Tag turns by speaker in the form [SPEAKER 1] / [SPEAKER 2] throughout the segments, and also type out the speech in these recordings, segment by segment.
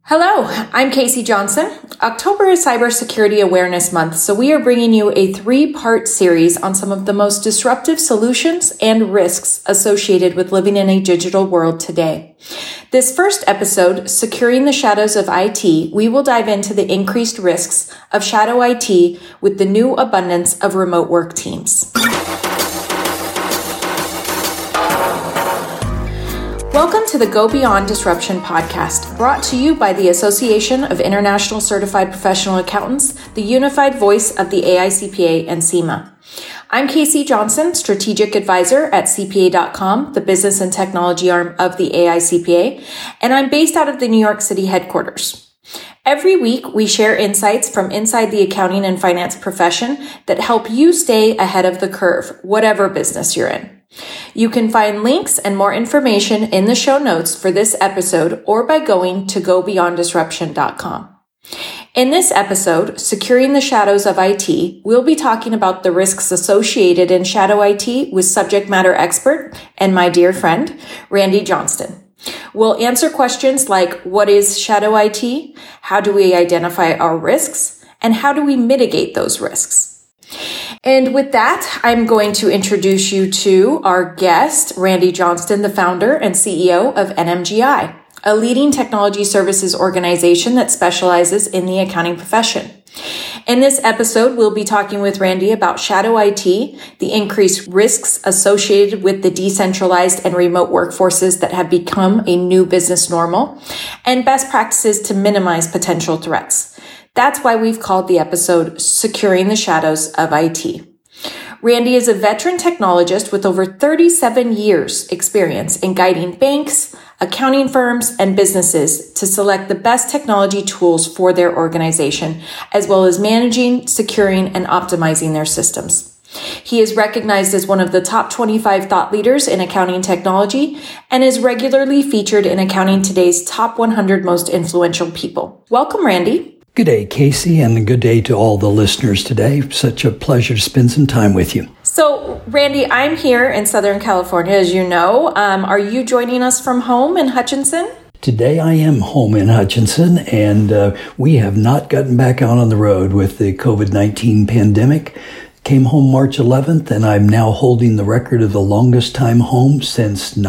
[SPEAKER 1] Hello, I'm Casey Johnson. October is Cybersecurity Awareness Month, so we are bringing you a 3-part series on some of the most disruptive solutions and risks associated with living in a digital world today. This first episode, Securing the Shadows of IT, we will dive into the increased risks of shadow IT with the new abundance of remote work teams. Welcome to the Go Beyond Disruption podcast, brought to you by the Association of International Certified Professional Accountants, the unified voice of the AICPA and CIMA. I'm Casey Johnson, Strategic Advisor at CPA.com, the business and technology arm of the AICPA, and I'm based out of the New York City headquarters. Every week, we share insights from inside the accounting and finance profession that help you stay ahead of the curve, whatever business you're in. You can find links and more information in the show notes for this episode or by going to gobeyonddisruption.com. In this episode, Securing the Shadows of IT, we'll be talking about the risks associated in shadow IT with subject matter expert and my dear friend, Randy Johnston. We'll answer questions like, what is shadow IT? How do we identify our risks? And how do we mitigate those risks? And with that, I'm going to introduce you to our guest, Randy Johnston, the founder and CEO of NMGI, a leading technology services organization that specializes in the accounting profession. In this episode, we'll be talking with Randy about shadow IT, the increased risks associated with the decentralized and remote workforces that have become a new business normal, and best practices to minimize potential threats. That's why we've called the episode Securing the Shadows of IT. Randy is a veteran technologist with over 37 years experience in guiding banks, accounting firms, and businesses to select the best technology tools for their organization, as well as managing, securing, and optimizing their systems. He is recognized as one of the top 25 thought leaders in accounting technology and is regularly featured in Accounting Today's top 100 most influential people. Welcome, Randy.
[SPEAKER 2] Good day, Casey, and good day to all the listeners today. Such a pleasure to spend some time with you.
[SPEAKER 1] So, Randy, I'm here in Southern California, as you know. Are you joining us from home in Hutchinson?
[SPEAKER 2] Today I am home in Hutchinson, and we have not gotten back out on the road with the COVID-19 pandemic. Came home March 11th, and I'm now holding the record of the longest time home since the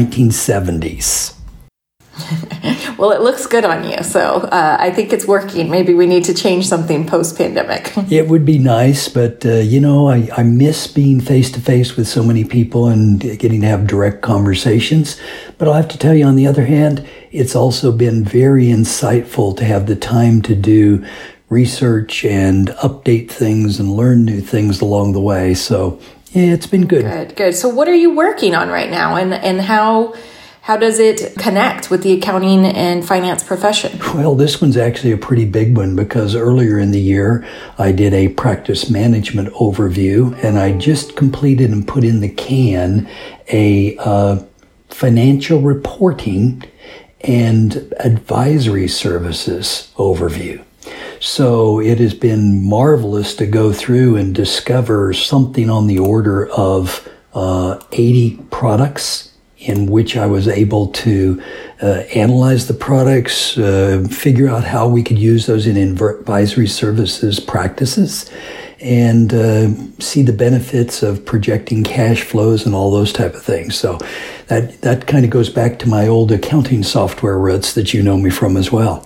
[SPEAKER 2] 1970s.
[SPEAKER 1] Well, it looks good on you, so I think it's working. Maybe we need to change something post-pandemic.
[SPEAKER 2] It would be nice, but, I miss being face-to-face with so many people and getting to have direct conversations. But I'll have to tell you, on the other hand, it's also been very insightful to have the time to do research and update things and learn new things along the way. So, yeah, it's been good.
[SPEAKER 1] Good. So what are you working on right now, and how does it connect with the accounting and finance profession?
[SPEAKER 2] Well, this one's actually a pretty big one because earlier in the year, I did a practice management overview, and I just completed and put in the can a financial reporting and advisory services overview. So it has been marvelous to go through and discover something on the order of 80 products in which I was able to analyze the products, figure out how we could use those in advisory services practices, and see the benefits of projecting cash flows and all those type of things. So that kind of goes back to my old accounting software roots that you know me from as well.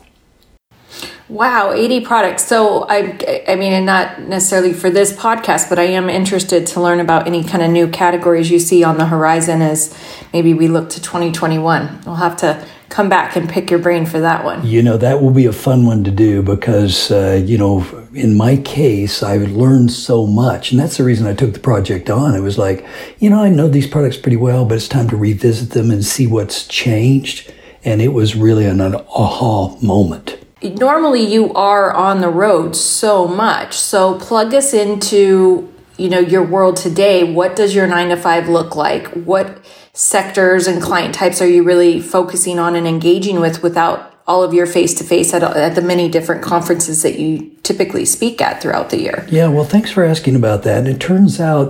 [SPEAKER 1] Wow, 80 products. So I mean, and not necessarily for this podcast, but I am interested to learn about any kind of new categories you see on the horizon as maybe we look to 2021. We'll have to come back and pick your brain for that one.
[SPEAKER 2] That will be a fun one to do because, in my case, I've learned so much. And that's the reason I took the project on. It was like, I know these products pretty well, but it's time to revisit them and see what's changed. And it was really an aha moment.
[SPEAKER 1] Normally you are on the road so much. So plug us into, your world today. What does your 9 to 5 look like? What sectors and client types are you really focusing on and engaging with without all of your face-to-face at the many different conferences that you typically speak at throughout the year?
[SPEAKER 2] Yeah, well, thanks for asking about that. And it turns out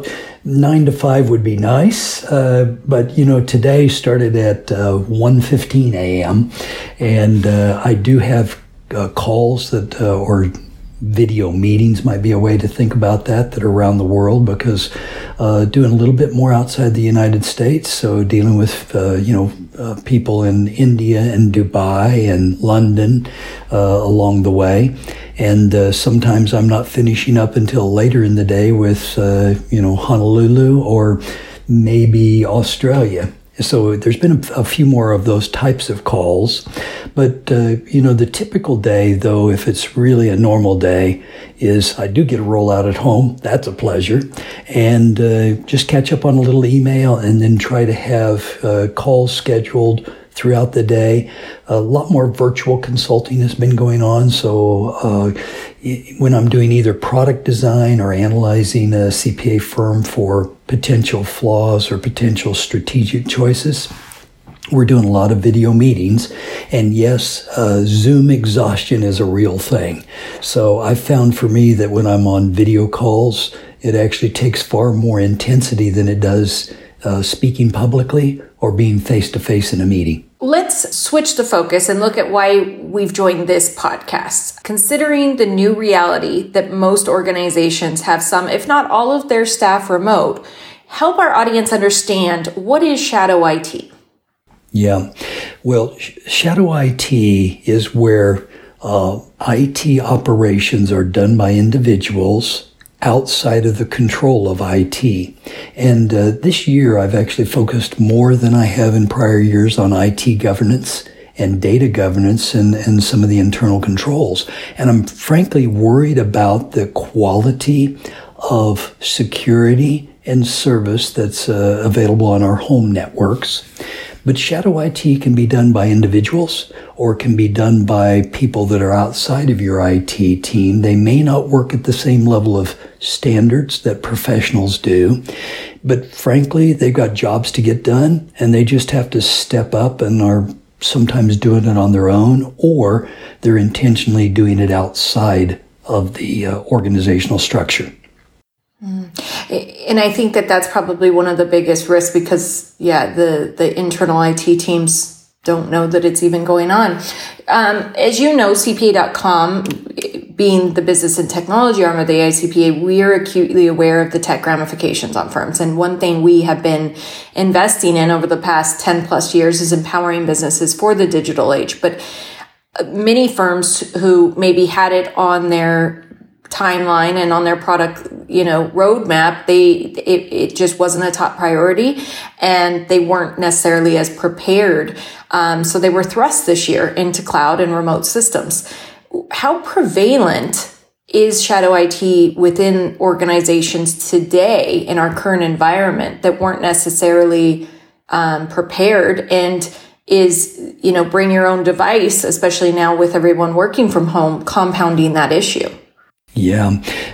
[SPEAKER 2] 9 to 5 would be nice, but today started at 1:15 a.m. and I do have calls that or video meetings might be a way to think about that are around the world, because doing a little bit more outside the United States, so dealing with people in India and Dubai and London along the way. And sometimes I'm not finishing up until later in the day with Honolulu or maybe Australia. So there's been a few more of those types of calls. But, the typical day, though, if it's really a normal day, is I do get a rollout at home. That's a pleasure. And just catch up on a little email and then try to have calls scheduled throughout the day. A lot more virtual consulting has been going on. So when I'm doing either product design or analyzing a CPA firm for potential flaws or potential strategic choices, we're doing a lot of video meetings. And yes, Zoom exhaustion is a real thing. So I found for me that when I'm on video calls, it actually takes far more intensity than it does speaking publicly or being face-to-face in a meeting.
[SPEAKER 1] Let's switch the focus and look at why we've joined this podcast. Considering the new reality that most organizations have some, if not all of their staff remote, help our audience understand, what is shadow IT?
[SPEAKER 2] Yeah, well, shadow IT is where IT operations are done by individuals outside of the control of IT. And this year, I've actually focused more than I have in prior years on IT governance and data governance and some of the internal controls. And I'm frankly worried about the quality of security and service that's available on our home networks. But shadow IT can be done by individuals or can be done by people that are outside of your IT team. They may not work at the same level of standards that professionals do, but frankly, they've got jobs to get done and they just have to step up and are sometimes doing it on their own, or they're intentionally doing it outside of the organizational structure.
[SPEAKER 1] And I think that that's probably one of the biggest risks because, the internal IT teams don't know that it's even going on. As you know, CPA.com, being the business and technology arm of the AICPA, we are acutely aware of the tech ramifications on firms. And one thing we have been investing in over the past 10 plus years is empowering businesses for the digital age. But many firms who maybe had it on their timeline and on their product, roadmap, it just wasn't a top priority and they weren't necessarily as prepared. So they were thrust this year into cloud and remote systems. How prevalent is shadow IT within organizations today in our current environment that weren't necessarily prepared, and is, bring your own device, especially now with everyone working from home, compounding that issue?
[SPEAKER 2] Yeah.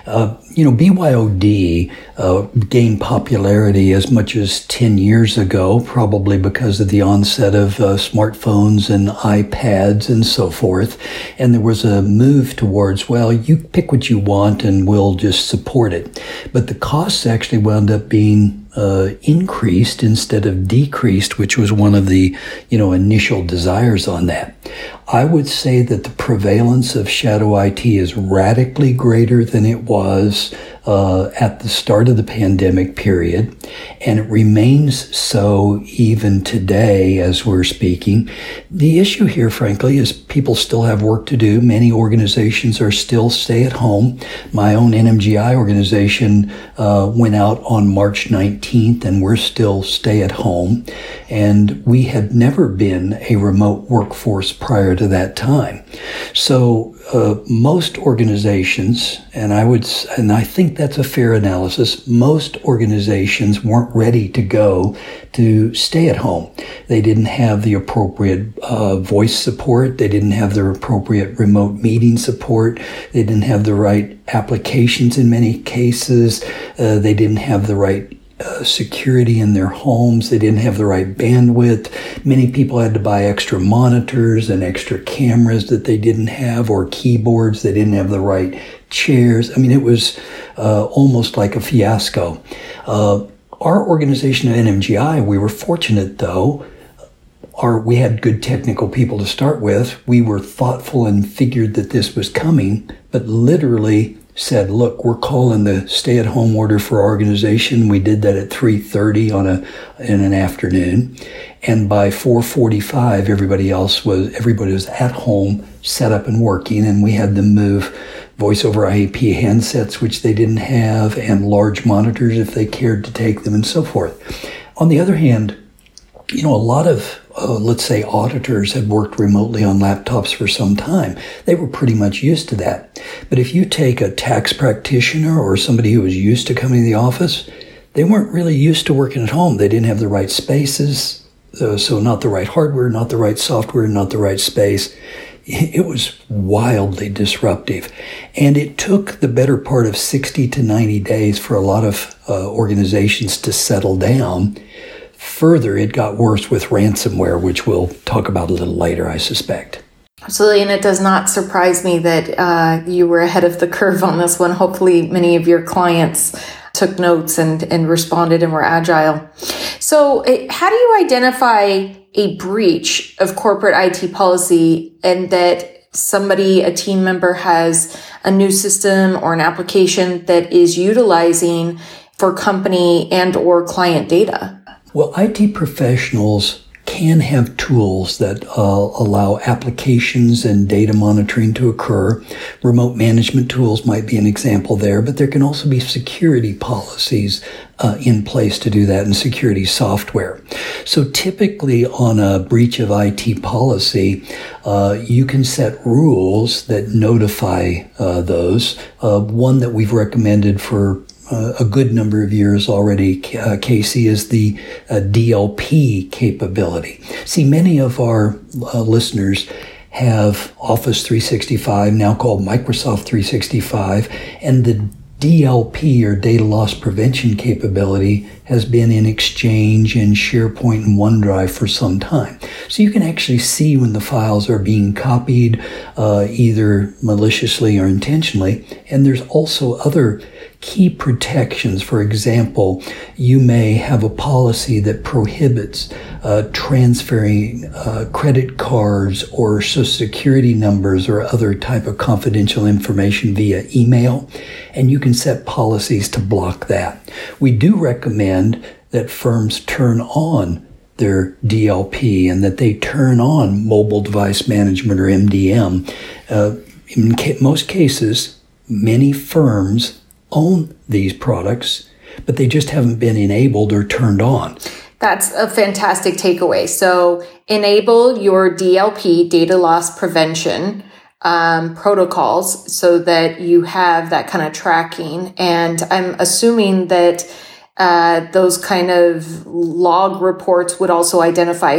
[SPEAKER 2] BYOD gained popularity as much as 10 years ago, probably because of the onset of smartphones and iPads and so forth. And there was a move towards, you pick what you want and we'll just support it. But the costs actually wound up being increased instead of decreased, which was one of the, initial desires on that. I would say that the prevalence of shadow IT is radically greater than it was at the start of the pandemic period, and it remains so even today as we're speaking. The issue here, frankly, is people still have work to do. Many organizations are still stay at home. My own NMGI organization went out on March 19th, and we're still stay at home. And we had never been a remote workforce prior to that time. So most organizations, and I think that's a fair analysis, most organizations weren't ready to go to stay at home. They didn't have the appropriate voice support. They didn't have the appropriate remote meeting support. They didn't have the right applications in many cases. They didn't have the right security in their homes. They didn't have the right bandwidth. Many people had to buy extra monitors and extra cameras that they didn't have, or keyboards. They didn't have the right chairs. I mean, it was almost like a fiasco. Our organization at NMGI, we were fortunate though. We had good technical people to start with. We were thoughtful and figured that this was coming, but literally said, look, we're calling the stay-at-home order for our organization. We did that at 3:30 in an afternoon. And by 4:45, everybody was at home, set up and working, and we had them move voice over IP handsets, which they didn't have, and large monitors if they cared to take them, and so forth. On the other hand, a lot of let's say auditors had worked remotely on laptops for some time. They were pretty much used to that. But if you take a tax practitioner or somebody who was used to coming to the office, they weren't really used to working at home. They didn't have the right spaces, so not the right hardware, not the right software, not the right space. It was wildly disruptive. And it took the better part of 60 to 90 days for a lot of organizations to settle down. Further, it got worse with ransomware, which we'll talk about a little later, I suspect.
[SPEAKER 1] Absolutely, and it does not surprise me that you were ahead of the curve on this one. Hopefully, many of your clients took notes and responded and were agile. So how do you identify a breach of corporate IT policy and that a team member has a new system or an application that is utilizing for company and or client data?
[SPEAKER 2] Well, IT professionals can have tools that allow applications and data monitoring to occur. Remote management tools might be an example there, but there can also be security policies in place to do that, and security software. So typically on a breach of IT policy, you can set rules that notify those. One that we've recommended for a good number of years already, Casey, is the DLP capability. See, many of our listeners have Office 365, now called Microsoft 365, and the DLP, or data loss prevention capability, has been in Exchange and SharePoint and OneDrive for some time. So you can actually see when the files are being copied, either maliciously or intentionally. And there's also other key protections. For example, you may have a policy that prohibits transferring credit cards or social security numbers or other type of confidential information via email, and you can set policies to block that. We do recommend that firms turn on their DLP and that they turn on mobile device management, or MDM. In most cases, many firms own these products, but they just haven't been enabled or turned on.
[SPEAKER 1] That's a fantastic takeaway. So enable your DLP, data loss prevention protocols, so that you have that kind of tracking. And I'm assuming that those kind of log reports would also identify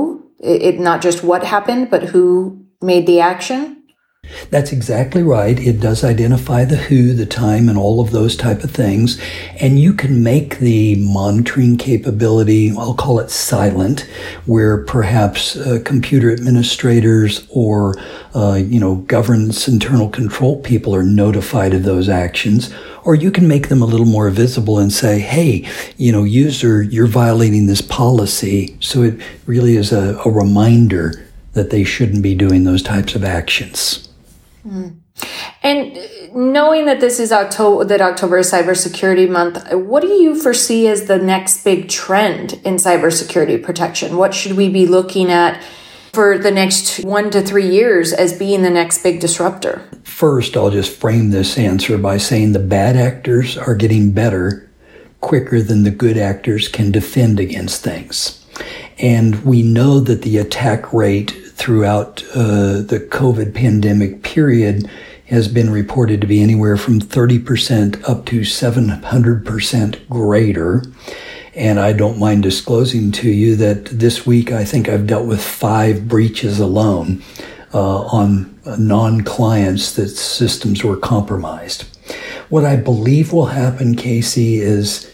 [SPEAKER 1] not just what happened, but who made the action.
[SPEAKER 2] That's exactly right. It does identify the who, the time, and all of those type of things. And you can make the monitoring capability, I'll call it silent, where perhaps computer administrators or, governance internal control people are notified of those actions. Or you can make them a little more visible and say, hey, user, you're violating this policy. So it really is a reminder that they shouldn't be doing those types of actions.
[SPEAKER 1] And knowing that this is October is Cybersecurity Month, what do you foresee as the next big trend in cybersecurity protection? What should we be looking at for the next 1 to 3 years as being the next big disruptor?
[SPEAKER 2] First, I'll just frame this answer by saying the bad actors are getting better quicker than the good actors can defend against things. And we know that the attack rate throughout the COVID pandemic period has been reported to be anywhere from 30% up to 700% greater. And I don't mind disclosing to you that this week I think I've dealt with 5 breaches alone on non-clients that systems were compromised. What I believe will happen, Casey, is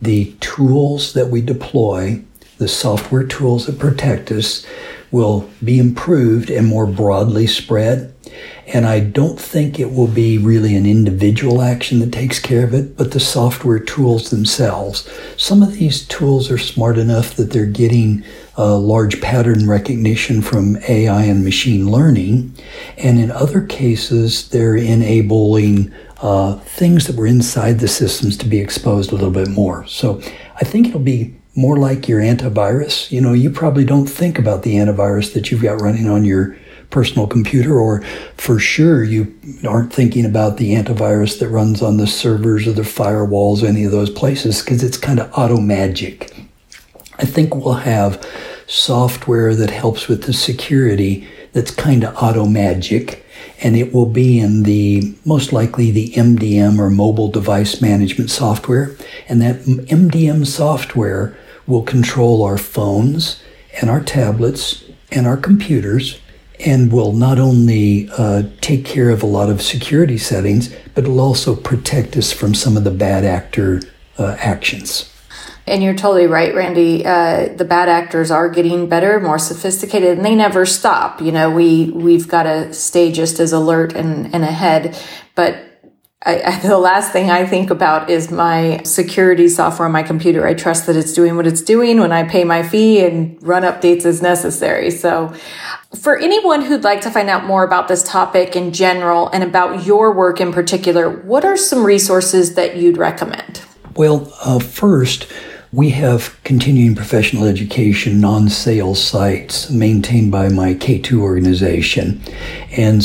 [SPEAKER 2] the tools that we deploy, the software tools that protect us, will be improved and more broadly spread. And I don't think it will be really an individual action that takes care of it, but the software tools themselves. Some of these tools are smart enough that they're getting large pattern recognition from AI and machine learning. And in other cases, they're enabling things that were inside the systems to be exposed a little bit more. So I think it'll be more like your antivirus. You probably don't think about the antivirus that you've got running on your personal computer, or for sure you aren't thinking about the antivirus that runs on the servers or the firewalls, any of those places, because it's kind of auto magic. I think we'll have software that helps with the security that's kind of auto magic, and it will be in most likely the MDM or mobile device management software. And that MDM software will control our phones and our tablets and our computers, and will not only take care of a lot of security settings, but it'll also protect us from some of the bad actor actions.
[SPEAKER 1] And you're totally right, Randy. The bad actors are getting better, more sophisticated, and they never stop. We've got to stay just as alert and ahead. But the last thing I think about is my security software on my computer. I trust that it's doing what it's doing when I pay my fee and run updates as necessary. So for anyone who'd like to find out more about this topic in general and about your work in particular, what are some resources that you'd recommend?
[SPEAKER 2] Well, first, we have continuing professional education non-sales sites maintained by my K2 organization. And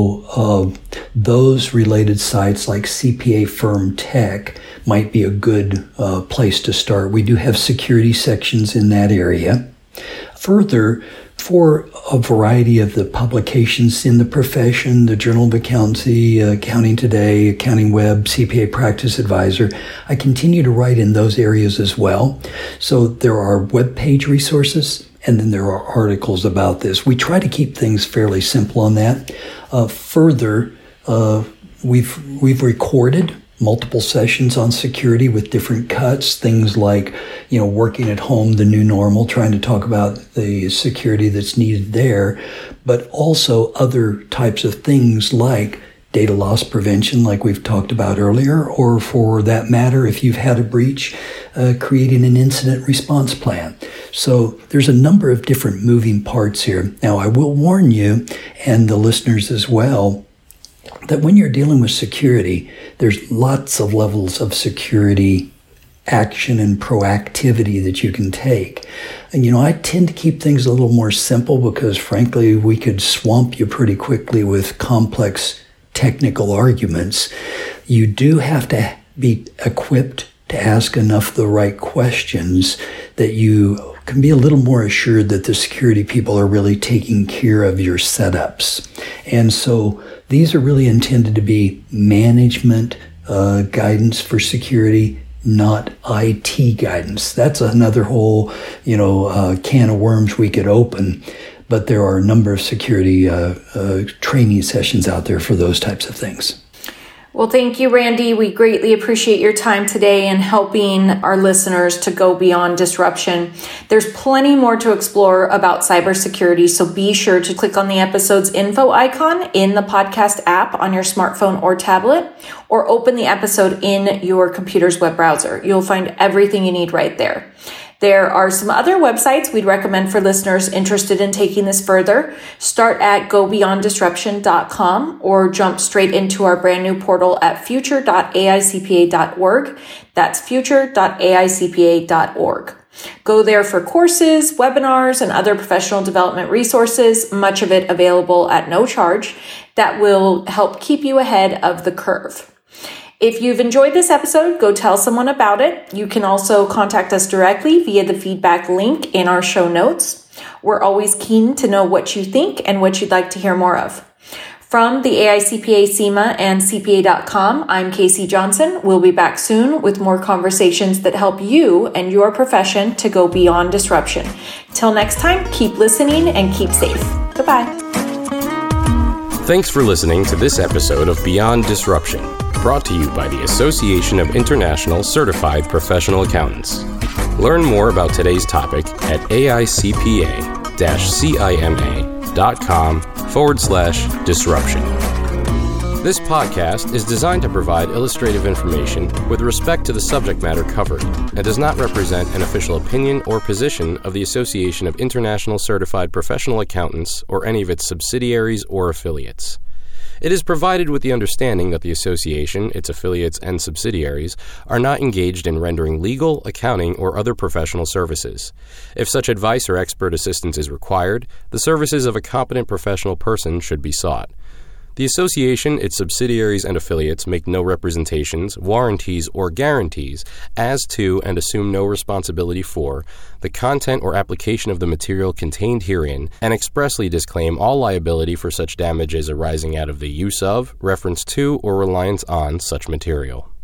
[SPEAKER 2] so those related sites like CPA Firm Tech might be a good place to start. We do have security sections in that area. Further, for a variety of the publications in the profession, the Journal of Accountancy, Accounting Today, Accounting Web, CPA Practice Advisor, I continue to write in those areas as well. So there are web page resources, and then there are articles about this. We try to keep things fairly simple on that. Further, we've recorded multiple sessions on security with different cuts, things like, working at home, the new normal, trying to talk about the security that's needed there, but also other types of things like data loss prevention, like we've talked about earlier, or for that matter, if you've had a breach, creating an incident response plan. So there's a number of different moving parts here. Now, I will warn you, and the listeners as well, that when you're dealing with security, there's lots of levels of security action and proactivity that you can take. And, I tend to keep things a little more simple because, frankly, we could swamp you pretty quickly with complex technical arguments. You do have to be equipped to ask enough of the right questions that you can be a little more assured that the security people are really taking care of your setups. And so these are really intended to be management guidance for security, not IT guidance. That's another whole, can of worms we could open. But there are a number of security training sessions out there for those types of things.
[SPEAKER 1] Well, thank you, Randy. We greatly appreciate your time today and helping our listeners to go beyond disruption. There's plenty more to explore about cybersecurity, so be sure to click on the episode's info icon in the podcast app on your smartphone or tablet, or open the episode in your computer's web browser. You'll find everything you need right there. There are some other websites we'd recommend for listeners interested in taking this further. Start at gobeyonddisruption.com or jump straight into our brand new portal at future.aicpa.org. That's future.aicpa.org. Go there for courses, webinars, and other professional development resources, much of it available at no charge, that will help keep you ahead of the curve. If you've enjoyed this episode, go tell someone about it. You can also contact us directly via the feedback link in our show notes. We're always keen to know what you think and what you'd like to hear more of. From the AICPA, CIMA, and CPA.com, I'm Casey Johnson. We'll be back soon with more conversations that help you and your profession to go beyond disruption. Till next time, keep listening and keep safe. Goodbye.
[SPEAKER 3] Thanks for listening to this episode of Beyond Disruption. brought to you by the Association of International Certified Professional Accountants. Learn more about today's topic at aicpa-cima.com/disruption. This podcast is designed to provide illustrative information with respect to the subject matter covered and does not represent an official opinion or position of the Association of International Certified Professional Accountants or any of its subsidiaries or affiliates. It is provided with the understanding that the association, its affiliates, and subsidiaries are not engaged in rendering legal, accounting, or other professional services. If such advice or expert assistance is required, the services of a competent professional person should be sought. The association, its subsidiaries, and affiliates make no representations, warranties, or guarantees as to and assume no responsibility for the content or application of the material contained herein and expressly disclaim all liability for such damages arising out of the use of, reference to, or reliance on such material.